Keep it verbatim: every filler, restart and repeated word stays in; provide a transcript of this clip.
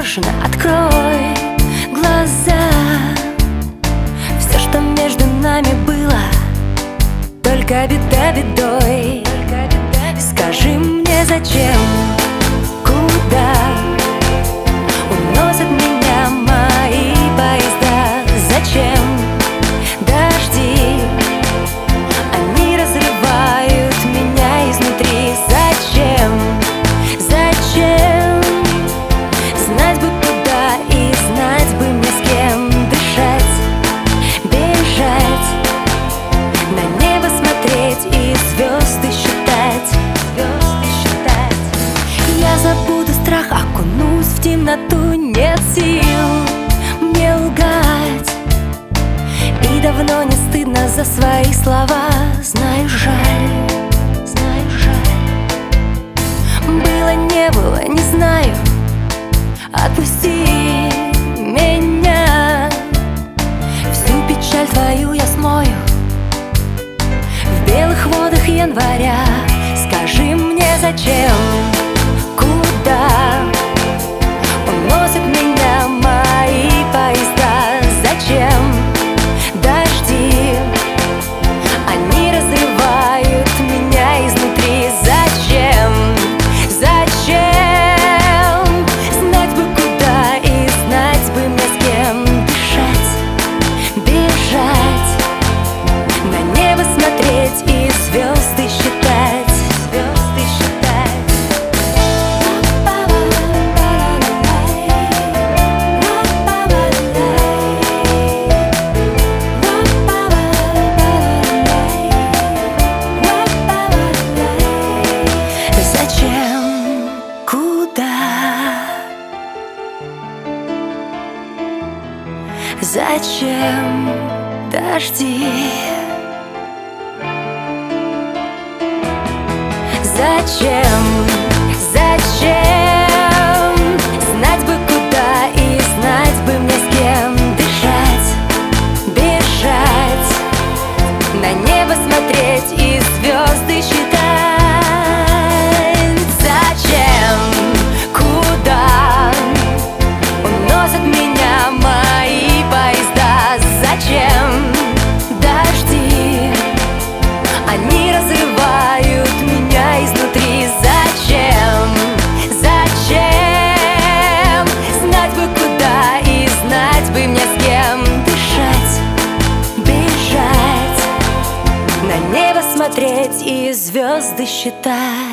восторженно открой глаза. Все, что между нами было, только беда бедой. Скажи мне, зачем, куда уносят меня мои поезда? Зачем дожди, они разрывают меня изнутри? Зачем, зачем знать бы куда и знать бы мне с кем дышать, бежать, на небо смотреть и звезды считать, звезды считать. Я забуду страх, окунусь в темноту, нет сил мне лгать. И давно не стыдно за свои слова, знаю, жаль, знаю, жаль. Было, не было, не знаю, отпусти меня. Всю печаль твою я смою в белых водах января. Скажи мне, зачем, куда уносят меня мои поезда? Зачем дожди, они разрывают меня изнутри? Зачем, зачем знать бы куда и знать бы мне с кем дышать, бежать, на небо смотреть и звезды считать, звезды считать. Зачем, куда, зачем дожди? Зачем, зачем знать бы куда и знать бы мне с кем дышать, бежать, на небо смотреть и звезды считать? Зачем, куда уносят меня мои поезда? Зачем дожди, они разрывают меня изнутри? Зачем, зачем знать бы куда и знать бы мне с кем дышать, бежать, на небо смотреть и звезды считать?